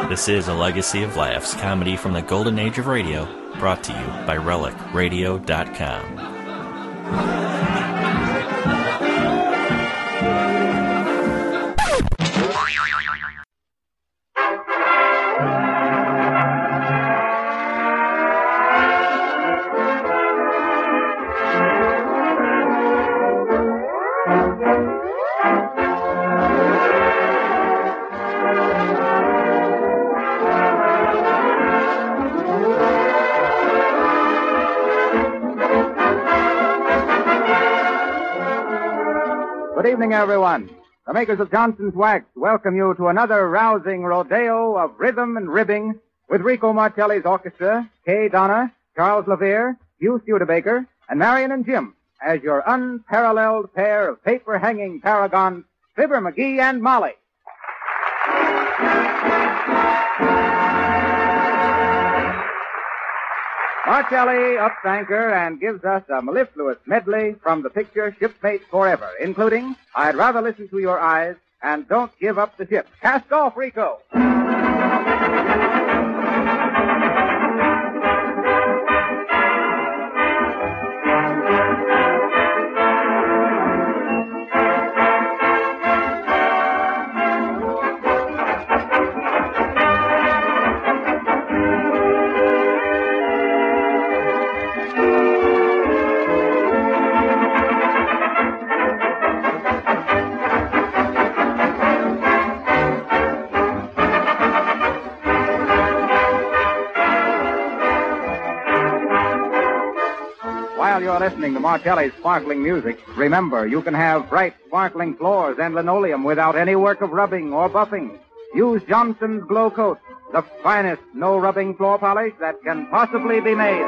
This is a legacy of laughs, comedy from the golden age of radio, brought to you by RelicRadio.com. Good evening, everyone. The makers of Johnson's Wax welcome you to another rousing rodeo of rhythm and ribbing with Rico Martelli's orchestra, Kay Donna, Charles Levere, Hugh Studebaker, and Marion and Jim as your unparalleled pair of paper-hanging paragons, Fibber McGee and Molly. Martelli ups anchor and gives us a mellifluous medley from the picture Shipmates Forever, including I'd Rather Listen to Your Eyes and Don't Give Up the Ship. Cast off, Rico! While you're listening to Martelli's sparkling music, remember, you can have bright, sparkling floors and linoleum without any work of rubbing or buffing. Use Johnson's Glow Coat, the finest no-rubbing floor polish that can possibly be made.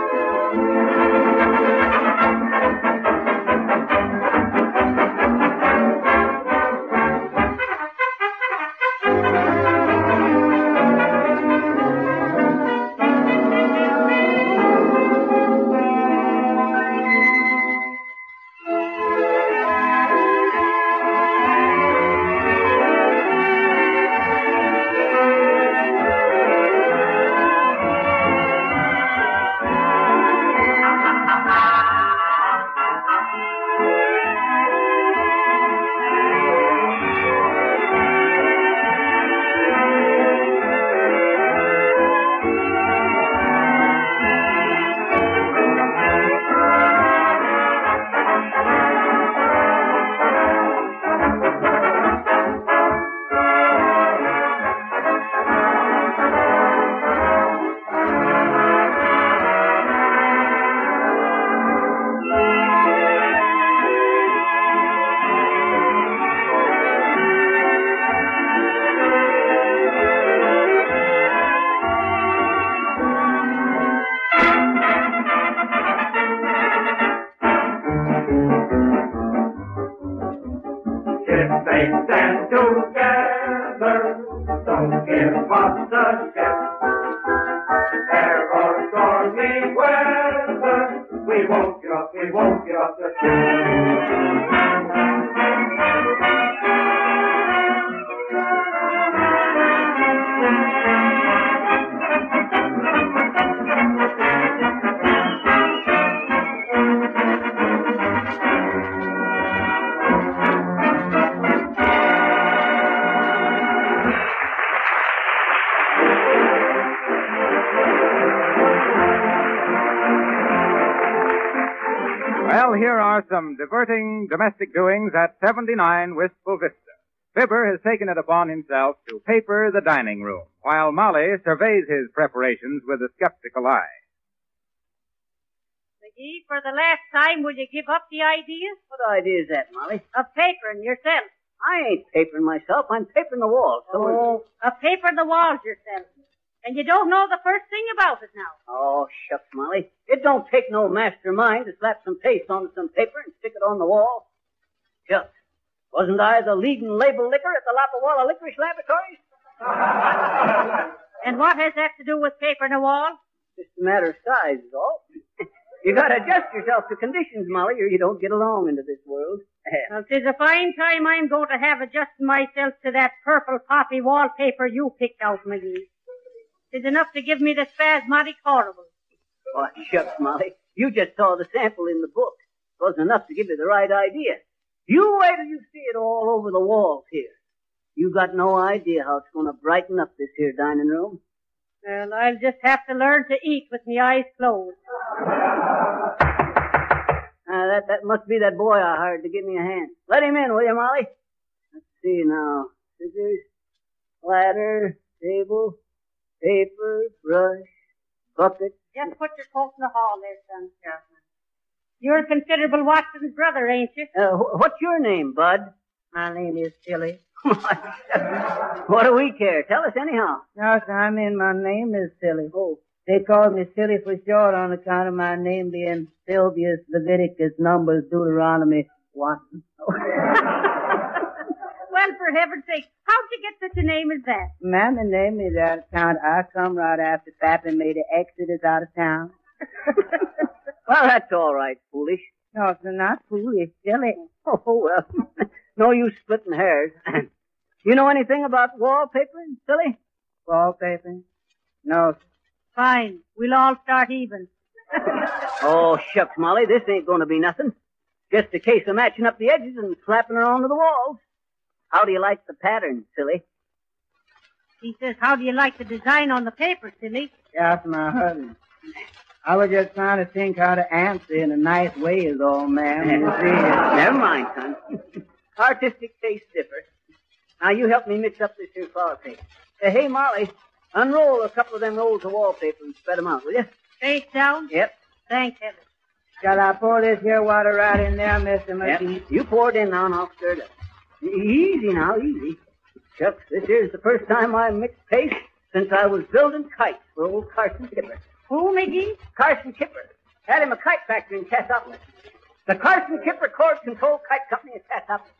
Well, here are some diverting domestic doings at 79 Wistful Vista. Fibber has taken it upon himself to paper the dining room, while Molly surveys his preparations with a skeptical eye. McGee, for the last time, will you give up the idea? What idea is that, Molly? Of papering yourself. I ain't papering myself. I'm papering the walls. Of papering the walls yourself. And you don't know the first thing about it now. Oh, shucks, Molly. It don't take no mastermind to slap some paste on some paper and stick it on the wall. Shucks. Wasn't I the leading label licker at the Lapawalla Licorice Laboratories? And what has that to do with papering a wall? Just a matter of size is all. You gotta adjust yourself to conditions, Molly, or you don't get along into this world. Well, 'tis a fine time I'm going to have adjusting myself to that purple poppy wallpaper you picked out, McGee. 'Tis enough to give me the spasmodic horrible. Oh, shucks, Molly. You just saw the sample in the book. It wasn't enough to give you the right idea. You wait till you see it all over the walls here. You got no idea how it's going to brighten up this here dining room. Well, I'll just have to learn to eat with my eyes closed. That must be that boy I hired to give me a hand. Let him in, will you, Molly? Let's see now. Scissors, ladder, table, paper, brush, bucket. Just put your coat in the hall there, son. You're Considerable Watson's brother, ain't you? What's your name, Bud? My name is Silly. What do we care? Tell us anyhow. No, sir, I mean my name is Silly. Oh. They call me Silly for short on account of my name being Sylvius, Leviticus, Numbers, Deuteronomy, Watson. Well, for heaven's sake, how'd you get such a name as that? Mammy named me that account. I come right after Pappy made an exodus out of town. Well, that's all right, foolish. No, sir, not foolish, Silly. Oh, well, no use splitting hairs. You know anything about wallpapering, Silly? Wallpaper? No, sir. Fine. We'll all start even. Oh, shucks, Molly, this ain't going to be nothing. Just a case of matching up the edges and slapping her onto the walls. How do you like the pattern, Silly? He says, how do you like the design on the paper, Silly? Yes, my husband. I was just trying to think how to answer in a nice way is all, ma'am. You see. Never mind, son. Artistic tastes differ. Now, you help me mix up this here flower paper. Hey, Molly, unroll a couple of them rolls of wallpaper and spread them out, will you? Face down? Yep. Thanks, heaven. Shall I pour this here water right in there, Mr. McGee? Yep. You pour it in now and I'll stir it up. Easy now, easy. Shucks, this here's the first time I mixed paste since I was building kites for old Carson Kipper. Who, McGee? Carson Kipper. Had him a kite factory in Cassopolis. The Carson Kipper Cord Control Kite Company in Cassopolis.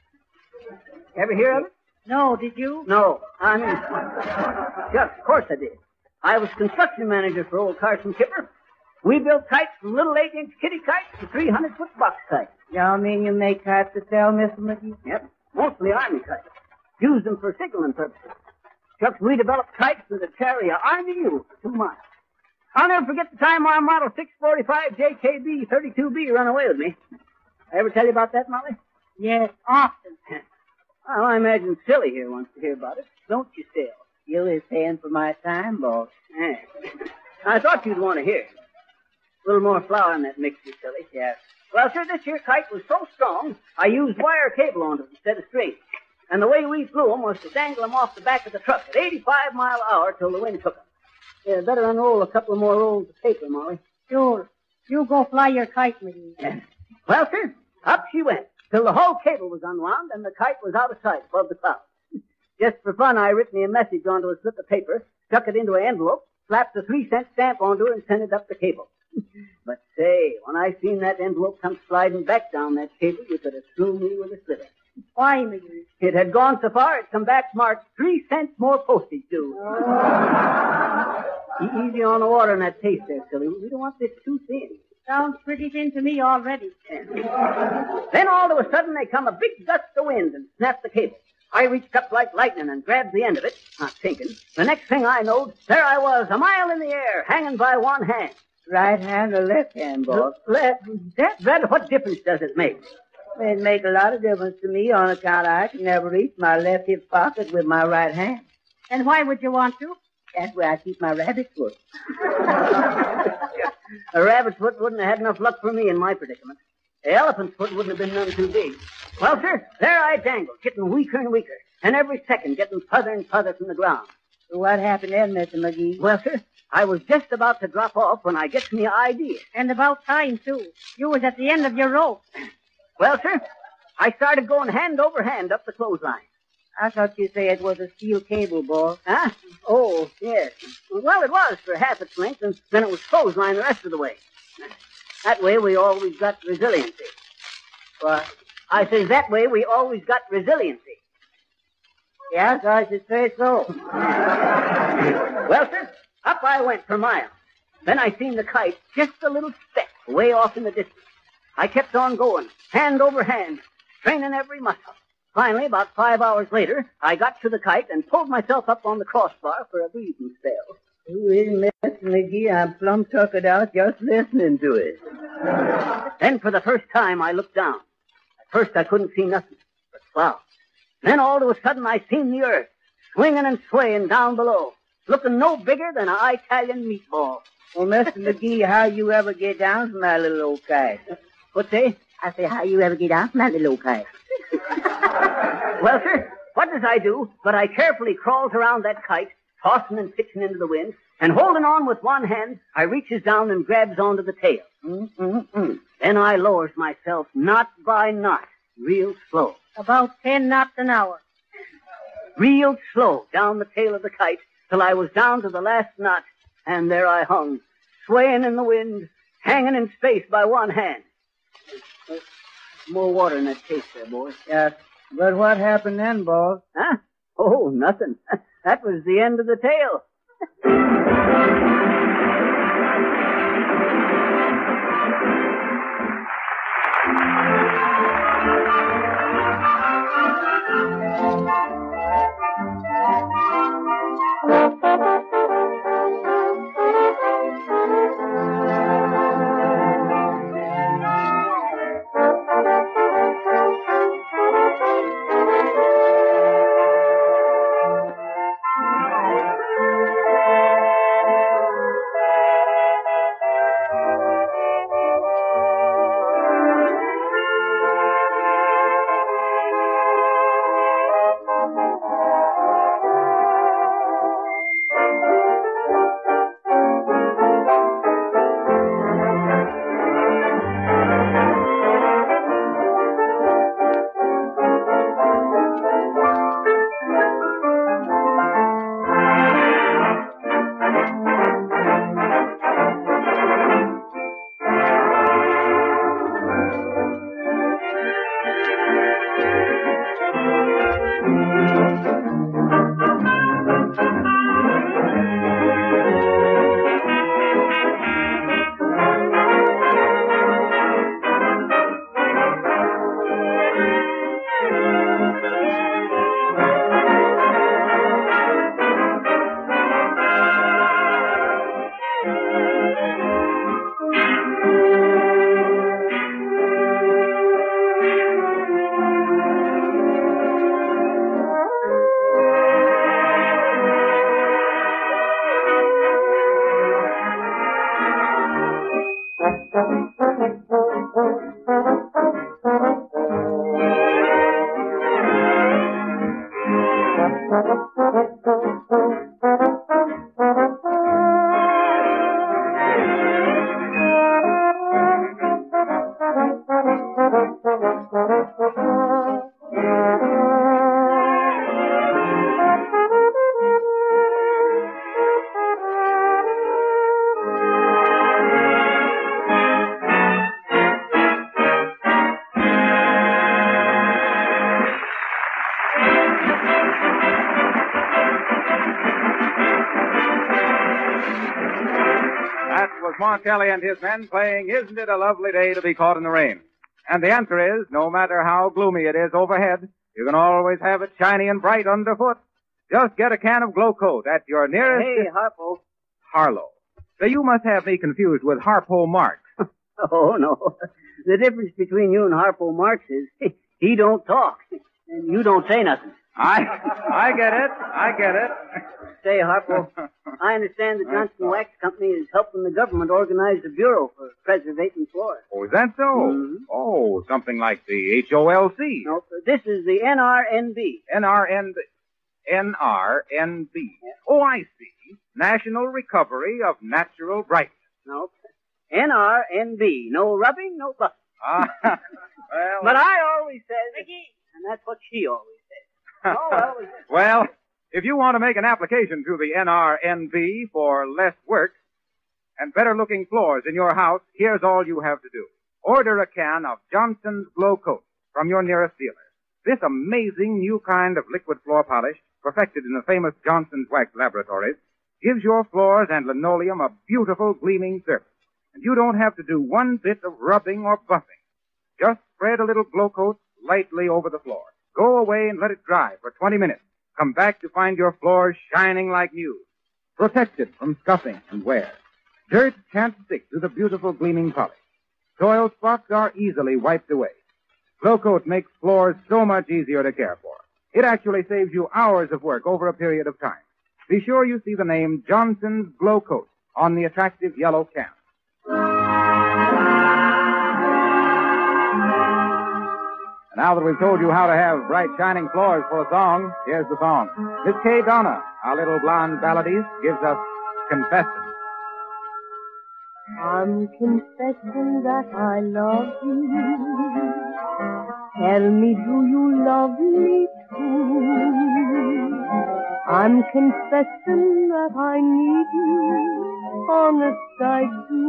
Ever hear of it? No, did you? No. I mean, shucks, of course I did. I was construction manager for old Carson Kipper. We built kites from little 8-inch kitty kites to 300-foot box kites. Y'all mean you make kites to sell, Mr. McGee? Yep. Mostly army kites. Use them for signaling purposes. Shucks, we developed kites that carry an army mule for 2 miles. I'll never forget the time our Model 645 JKB 32B ran away with me. I ever tell you about that, Molly? Yes, often. Well, I imagine Silly here wants to hear about it. Don't you, Still? You is paying for my time, boss. Yeah. I thought you'd want to hear. A little more flour in that mixture, Silly. Yes. Well, sir, this here kite was so strong, I used wire cable on it instead of string. And the way we flew them was to dangle them off the back of the truck at 85 mile an hour till the wind took them. Yeah, better unroll a couple more rolls of paper, Molly. Sure. You go fly your kite, McGee. Yeah. Well, sir, up she went till the whole cable was unwound and the kite was out of sight above the clouds. Just for fun, I written me a message onto a slip of paper, stuck it into an envelope, slapped a 3-cent stamp onto it, and sent it up the cable. But say, when I seen that envelope come sliding back down that cable, you could have threw me with a sliver. Why, McGee? It had gone so far, it come back marked 3 cents more postage due. Oh. Easy on the water in that taste there, Silly. We don't want this too thin. Sounds pretty thin to me already. Then all of a sudden, they come a big gust of wind and snapped the cable. I reached up like lightning and grabbed the end of it, not thinking. The next thing I knowed, there I was, a mile in the air, hanging by one hand. Right hand or left hand, boss? Left. What difference does it make? It make a lot of difference to me on account I can never reach my left hip pocket with my right hand. And why would you want to? That's where I keep my rabbit foot. A rabbit's foot wouldn't have had enough luck for me in my predicament. The elephant's foot wouldn't have been none too big. Well, sir, there I dangled, getting weaker and weaker, and every second getting further and further from the ground. So what happened then, Mr. McGee? Well, sir, I was just about to drop off when I gets me an idea. And about time, too. You was at the end of your rope. Well, sir, I started going hand over hand up the clothesline. I thought you said it was a steel cable, boss. Huh? Oh, yes. Well, it was for half its length, and then it was clothesline the rest of the way. That way we always got resiliency. What? I says that way we always got resiliency. Yes, I should say so. Well, sir, up I went for miles. Then I seen the kite just a little speck way off in the distance. I kept on going, hand over hand, straining every muscle. Finally, about 5 hours later, I got to the kite and pulled myself up on the crossbar for a breathing spell. Mr. McGee, I'm plumb tuckered out just listening to it. Then for the first time, I looked down. At first, I couldn't see nothing but clouds. Then all of a sudden, I seen the earth swinging and swaying down below, looking no bigger than an Italian meatball. Well, Mr. McGee, how you ever get down from that little old kite? What's that? I say, how you ever get down from that little old kite? Well, sir, what does I do? But I carefully crawls around that kite, tossing and pitching into the wind, and holding on with one hand, I reaches down and grabs onto the tail. Then I lowers myself knot by knot, real slow. About 10 knots an hour. Real slow down the tail of the kite till I was down to the last knot, and there I hung, swaying in the wind, hanging in space by one hand. More water in that case there, boys. Yes. But what happened then, boss? Huh? Oh, nothing. That was the end of the tale. Mark Kelly and his men playing Isn't It a Lovely Day to Be Caught in the Rain? And the answer is, no matter how gloomy it is overhead, you can always have it shiny and bright underfoot. Just get a can of Glow Coat at your nearest... Hey, Harpo. Harlow. So you must have me confused with Harpo Marx. Oh, no. The difference between you and Harpo Marx is he don't talk, and you don't say nothing. I get it. I get it. Say, Harpo, I understand the Johnson Wax Company is helping the government organize a bureau for preservating flora. Oh, is that so? Mm-hmm. Oh, something like the HOLC. No, this is the NRNB. NRNB. Yeah. Oh, I see. National Recovery of Natural Brightness. No, NRNB. No rubbing, no buffing. Well... But I always says, and that's what she always says. Well, if you want to make an application to the NRNB for less work and better-looking floors in your house, here's all you have to do. Order a can of Johnson's Glow Coat from your nearest dealer. This amazing new kind of liquid floor polish, perfected in the famous Johnson's Wax Laboratories, gives your floors and linoleum a beautiful, gleaming surface. And you don't have to do one bit of rubbing or buffing. Just spread a little Glow Coat lightly over the floor. Go away and let it dry for 20 minutes. Come back to find your floors shining like new. protected from scuffing and wear. Dirt can't stick to the beautiful gleaming polish. Soil spots are easily wiped away. Glow Coat makes floors so much easier to care for. It actually saves you hours of work over a period of time. Be sure you see the name Johnson's Glow Coat on the attractive yellow can. And now that we've told you how to have bright, shining floors for a song, here's the song. Miss Kay Donna, our little blonde balladist, gives us Confession. I'm confessing that I love you. Tell me, do you love me too? I'm confessing that I need you, honest I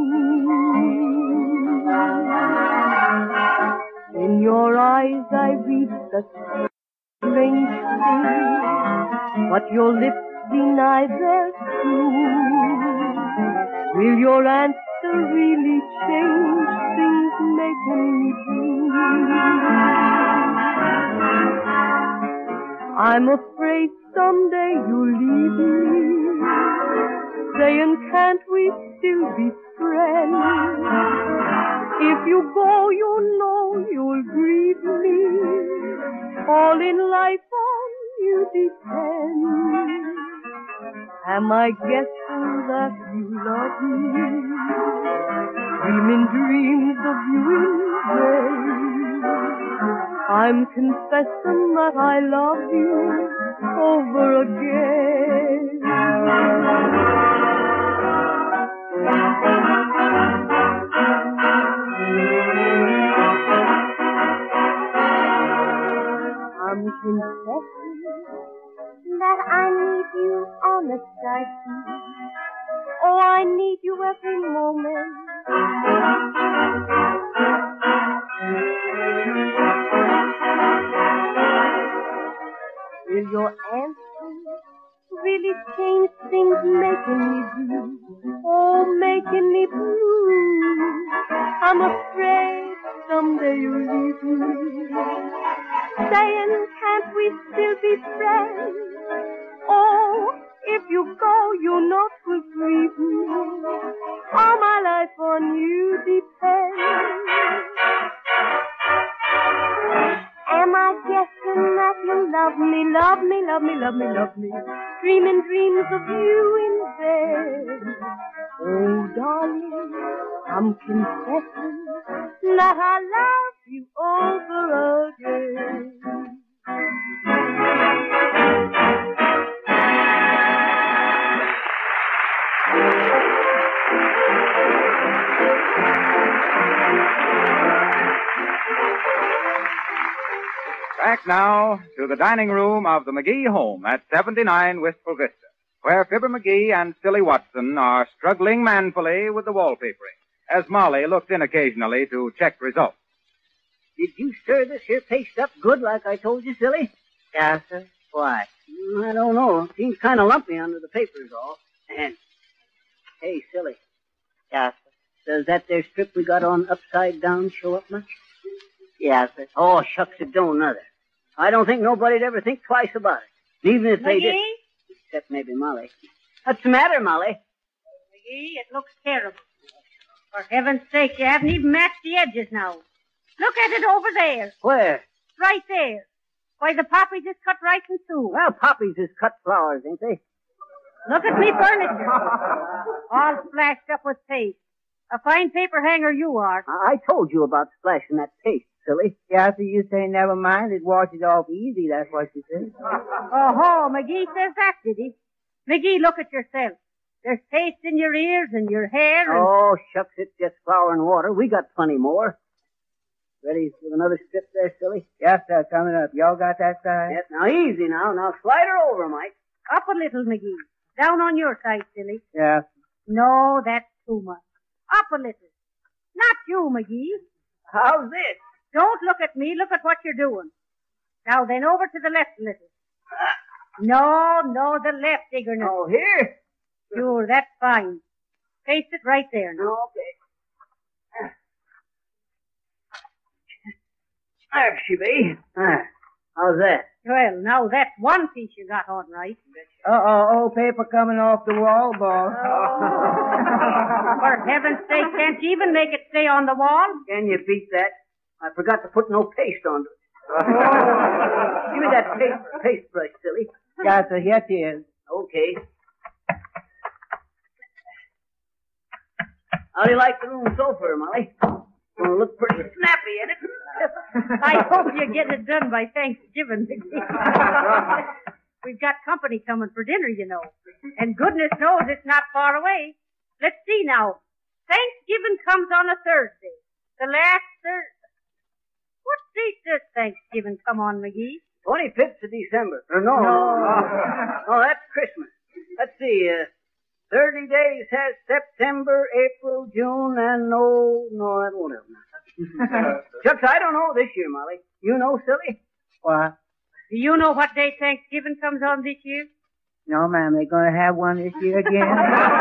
do. In your eyes I read such strange things, but your lips deny their truth. Will your answer really change things making me blue? I'm afraid someday you'll leave me, saying can't we still be friends? If you go, you know you'll grieve me. All in life on you depends. Am I guessing that you love me? Dreaming dreams of you in vain. I'm confessing that I love you over again. I'm confessing that I need you, honest I do. Oh, I need you every moment. Will your answer really change things making me blue? Oh, making me blue. I'm afraid someday you'll leave me, saying can't we still be friends? Oh, if you go, you know 'twill grieve me. All my life on you depends. Am I guessing that you love me, love me, love me, love me, love me, dreaming dreams of you in bed? Oh, darling, I'm confessing that I love you over again. Back now to the dining room of the McGee home at 79 Wistful Vista, where Fibber McGee and Silly Watson are struggling manfully with the wallpapering, as Molly looks in occasionally to check results. Did you stir this here paste up good like I told you, Silly? Yes, sir. Why? I don't know. Seems kind of lumpy under the papers all. And, hey, Silly. Yes, sir. Does that there strip we got on upside down show up much? Yes, sir. Oh, shucks, it don't nother. I don't think nobody'd ever think twice about it. Even if they did. McGee? Except maybe Molly. What's the matter, Molly? McGee, it looks terrible. For heaven's sake, you haven't even matched the edges now. Look at it over there. Where? Right there. Why, the poppies is cut right in two. Well, poppies is cut flowers, ain't they? Look at me furniture. All splashed up with paste. A fine paper hanger you are. I told you about splashing that paste, Silly. Yes, sir, you say never mind. It washes off easy. That's what you said. Oh, McGee says that, did he? McGee, look at yourself. There's paste in your ears and your hair and... Oh, shucks, it's just flour and water. We got plenty more. Ready with another strip there, Silly? Yes, sir, coming up. Y'all got that side? Yes, now easy now. Now slide her over, Mike. Up a little, McGee. Down on your side, silly. Yes. No, that's too much. Up a little. Not you, McGee. How's this? Don't look at me. Look at what you're doing. Now then, over to the left a little. No, the left, Diggerness. Oh, here? Sure, that's fine. Paste it right there now. Okay. There she be. How's that? Well, now that's one piece you got on right. Old paper coming off the wall, boss. For heaven's sake, can't you even make it stay on the wall? Can you beat that? I forgot to put no paste on it. Give me that paste brush, silly. Yes, sir, here it is. Okay. How do you like the room so far, Molly? Gonna look pretty snappy in it. I hope you're getting it done by Thanksgiving. We've got company coming for dinner, you know. And goodness knows it's not far away. Let's see now. Thanksgiving comes on a Thursday. The last Thursday. What date does Thanksgiving come on, McGee? 25th of December. No, that's Christmas. Let's see, 30 days has September, April, June, and no, that won't help. Chucks, I don't know this year, Molly. You know, silly? What? Do you know what day Thanksgiving comes on this year? No, ma'am, they're going to have one this year again.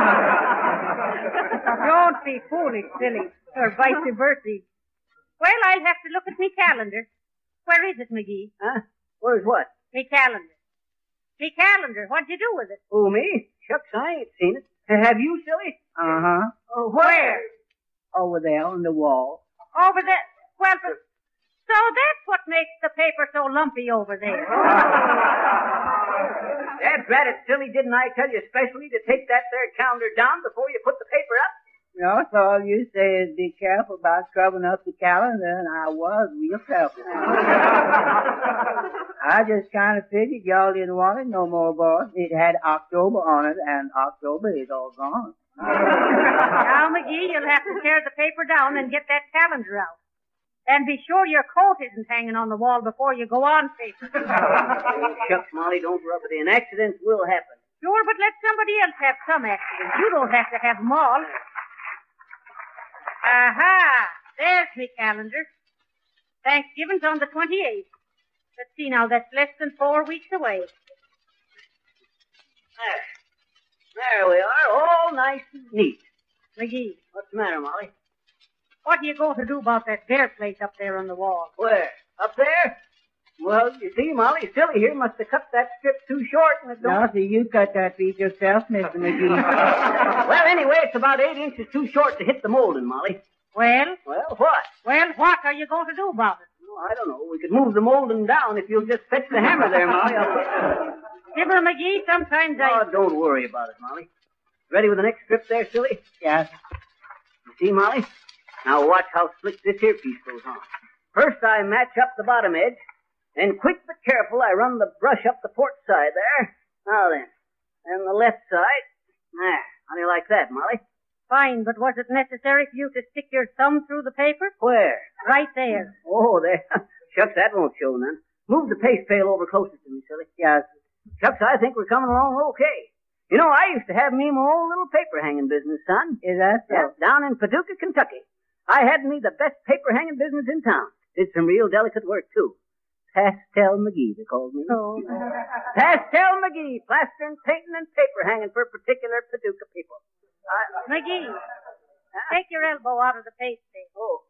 Don't be foolish, silly, or vice versa. Well, I'll have to look at me calendar. Where is it, McGee? Huh? Where's what? Me calendar. Me calendar. What'd you do with it? Oh, me? Shucks, I ain't seen it. Have you, silly? Uh-huh. Oh, where? Over there on the wall. Over there? Well, so that's what makes the paper so lumpy over there. Dad, drat it, silly, didn't I tell you specially to take that there calendar down before you put the paper up? No, so all you say is be careful about scrubbing up the calendar, and I was real careful. I just kind of figured y'all didn't want it no more, boss. It had October on it, and October is all gone. Now, McGee, you'll have to tear the paper down and get that calendar out. And be sure your coat isn't hanging on the wall before you go on paper. Oh, shucks, Molly, don't rub it in. Accidents will happen. Sure, but let somebody else have some accidents. You don't have to have them all. Aha! There's me calendar. Thanksgiving's on the 28th. Let's see now, that's less than 4 weeks away. There we are, all nice and neat. McGee, What's the matter, Molly? what are you going to do about that bare place up there on the wall? Where? Up there? Well, you see, Molly, silly here must have cut that strip too short and it don't... Now, see, you cut that piece yourself, Mr. McGee. Well, anyway, it's about 8 inches too short to hit the molding, Molly. Well, Well, what? what are you going to do about it? Well, I don't know. We could move the molding down if you'll just fetch the hammer there, Molly. Fibber McGee, sometimes Oh, don't worry about it, Molly. Ready with the next strip there, silly? Yes. You see, Molly? Now watch how slick this here piece goes on. First I match up the bottom edge, then quick but careful I run the brush up the port side there. Now then, and the left side. There. How do you like that, Molly? Fine, but was it necessary for you to stick your thumb through the paper? Where? Right there. Oh, there. Shucks, that won't show none. Move the paste pail over closer to me, silly. Yes. Shucks, I think we're coming along okay. You know, I used to have me my own little paper hanging business, son. Is that so? Yeah, down in Paducah, Kentucky. I had me the best paper hanging business in town. Did some real delicate work, too. Pastel McGee, they called me. Oh. Pastel McGee, plastering, painting, and paper hanging for particular Paducah people. McGee, take your elbow out of the paste pail. Oh.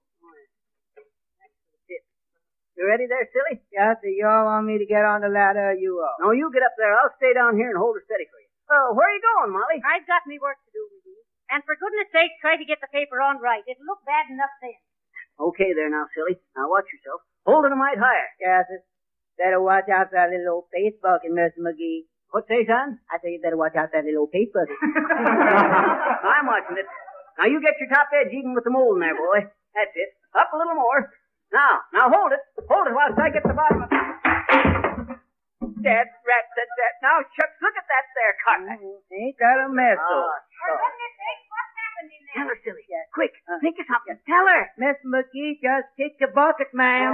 You ready there, silly? Yes, sir. You all want me to get on the ladder, or you all? No, you get up there. I'll stay down here and hold her steady for you. Where are you going, Molly? I've got me work to do, McGee. And for goodness sake, try to get the paper on right. It'll look bad enough then. Okay there now, silly. Now watch yourself. Hold it a mite higher. Yes, sir. Better watch out for that little old paste bucket, Mr. McGee. What say, son? I say you better watch out for that little old paste bucket. I'm watching it. Now you get your top edge even with the molding there, boy. That's it. Up a little more. Now hold it. Hold it whilst I get the bottom of it. Dad, rat, said that. Now, shucks, look at that there cut. Ain't that a mess, though? For goodness sake, what's happened in Tell there? her, silly. Quick, think of something. Tell her. Mr. McGee just kicked the bucket, ma'am.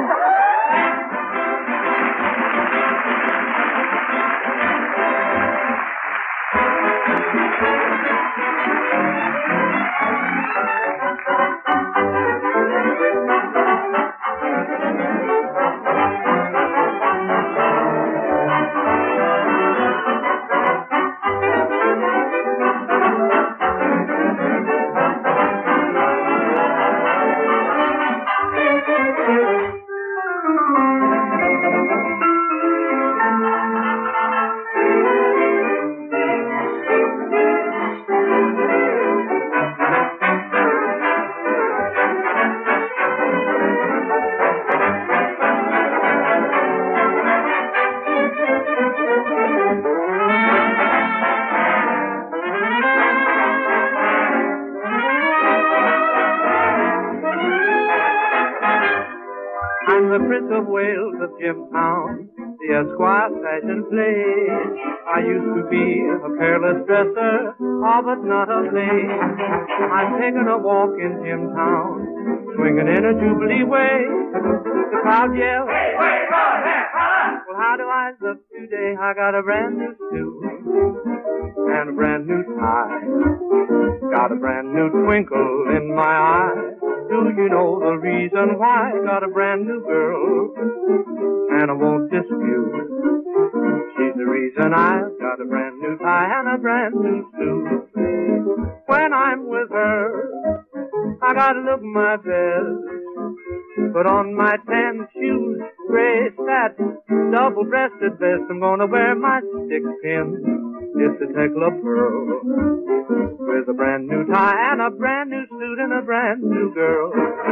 Prince of Wales of Jimtown, the Esquire fashion play. I used to be a careless dresser, but not a play. I'm taking a walk in Jimtown, swinging in a Jubilee way. The crowd yells, "Hey, wait, run, hey, holla!" Well, how do I look today? I got a brand new suit and a brand new tie. Got a brand new twinkle in my eye. Do you know the reason why? Got a brand new girl, and I won't dispute. She's the reason I've got a brand new tie and a brand new suit. When I'm with her, I gotta look my best. Put on my tan shoes, gray satin, double-breasted vest. I'm gonna wear my stick pin. It's a Tekla pearl with a brand new tie and a brand new suit and a brand new girl.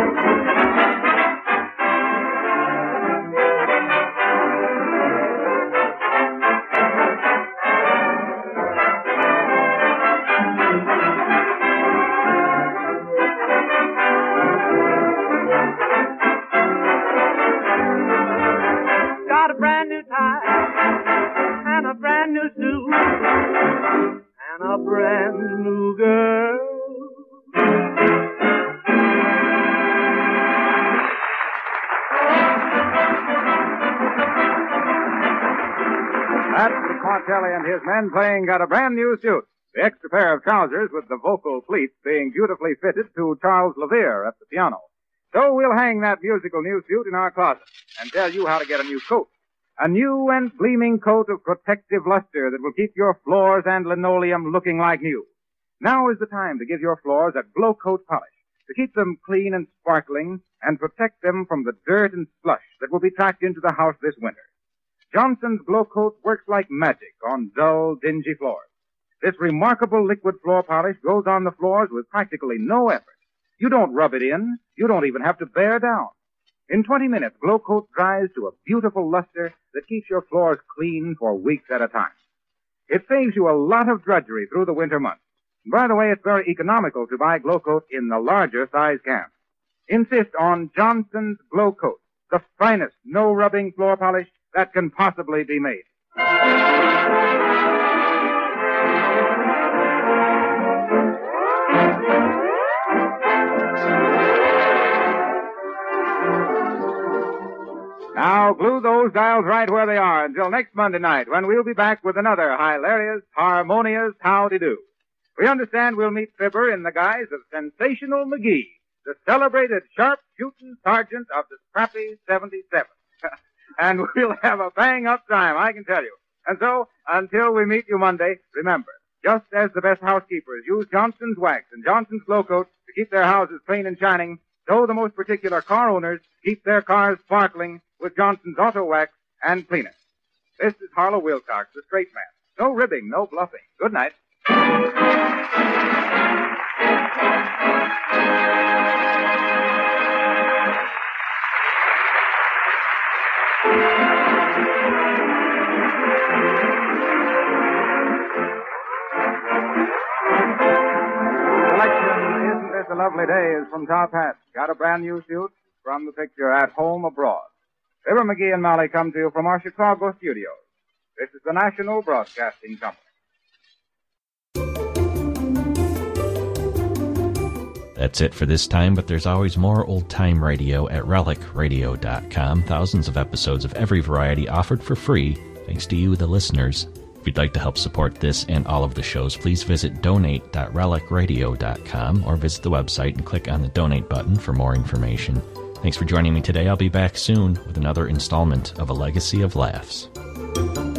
Got a brand new tie and a brand new suit and a brand new girl. That's Martelli and his men playing Got a Brand New Suit. The extra pair of trousers with the vocal pleats being beautifully fitted to Charles Levere at the piano. So we'll hang that musical new suit in our closet and tell you how to get a new coat. A new and gleaming coat of protective luster that will keep your floors and linoleum looking like new. Now is the time to give your floors a glow coat polish to keep them clean and sparkling and protect them from the dirt and slush that will be tracked into the house this winter. Johnson's Glow Coat works like magic on dull, dingy floors. This remarkable liquid floor polish goes on the floors with practically no effort. You don't rub it in. You don't even have to bear down. In 20 minutes, Glow Coat dries to a beautiful luster that keeps your floors clean for weeks at a time. It saves you a lot of drudgery through the winter months. By the way, it's very economical to buy Glow Coat in the larger size can. Insist on Johnson's Glow Coat, the finest no-rubbing floor polish that can possibly be made. Now, glue those dials right where they are until next Monday night, when we'll be back with another hilarious, harmonious howdy-do. We understand we'll meet Fibber in the guise of Sensational McGee, the celebrated sharp-shooting sergeant of the scrappy 77. And we'll have a bang-up time, I can tell you. And so, until we meet you Monday, remember, just as the best housekeepers use Johnson's Wax and Johnson's Glow Coat to keep their houses clean and shining, so the most particular car owners keep their cars sparkling with Johnson's Auto Wax and Cleaner. This is Harlow Wilcox, the straight man. No ribbing, no bluffing. Good night. Isn't This a Lovely Day is from Top Hat. Got a Brand New Suit from the picture At Home Abroad. Fibber, McGee, and Molly come to you from our Chicago studios. This is the National Broadcasting Company. That's it for this time, but there's always more old-time radio at relicradio.com. Thousands of episodes of every variety offered for free, thanks to you, the listeners. If you'd like to help support this and all of the shows, please visit donate.relicradio.com or visit the website and click on the donate button for more information. Thanks for joining me today. I'll be back soon with another installment of A Legacy of Laughs.